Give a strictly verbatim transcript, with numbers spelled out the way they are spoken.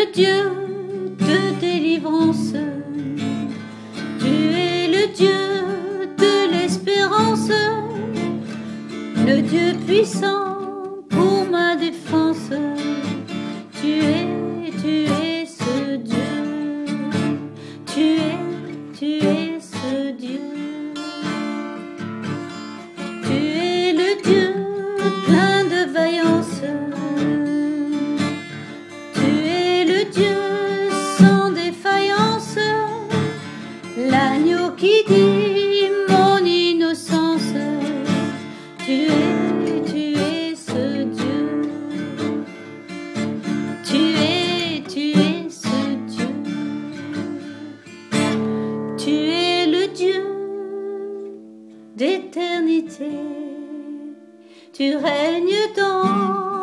le Dieu de délivrance. Tu es le Dieu de l'espérance, le Dieu puissant pour ma défense. Tu es, tu es ce Dieu. Tu es, tu es ce Dieu. Tu es le Dieu plein de vaillance. Tu es le Dieu sans défaillance, l'agneau qui dit mon innocence. Tu es, tu es ce Dieu. Tu es, tu es ce Dieu. Tu es le Dieu d'éternité. Tu règnes dans